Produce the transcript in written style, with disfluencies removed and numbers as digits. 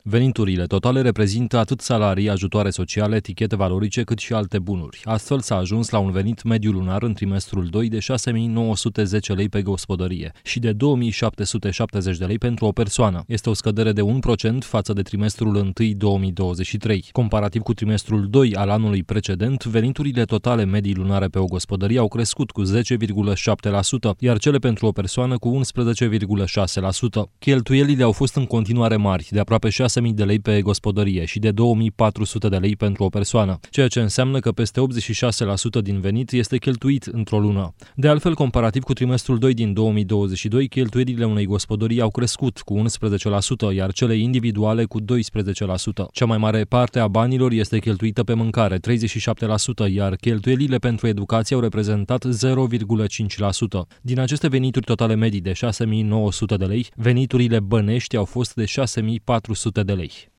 Veniturile totale reprezintă atât salarii, ajutoare sociale, etichete valorice, cât și alte bunuri. Astfel s-a ajuns la un venit mediu lunar în trimestrul 2 de 6.910 lei pe gospodărie și de 2.770 de lei pentru o persoană. Este o scădere de 1% față de trimestrul 1 2023. Comparativ cu trimestrul 2 al anului precedent, veniturile totale medii lunare pe o gospodărie au crescut cu 10,7%, iar cele pentru o persoană cu 11,6%. Cheltuielile au fost în continuare mari, de aproape 6.000 de lei pe gospodărie și de 2.400 de lei pentru o persoană, ceea ce înseamnă că peste 86% din venit este cheltuit într-o lună. De altfel, comparativ cu trimestrul 2 din 2022, cheltuielile unei gospodării au crescut cu 11%, iar cele individuale cu 12%. Cea mai mare parte a banilor este cheltuită pe mâncare, 37%, iar cheltuielile pentru educație au reprezentat 0,5%. Din aceste venituri totale medii de 6.900 de lei, veniturile bănești au fost de 6.400 de lei.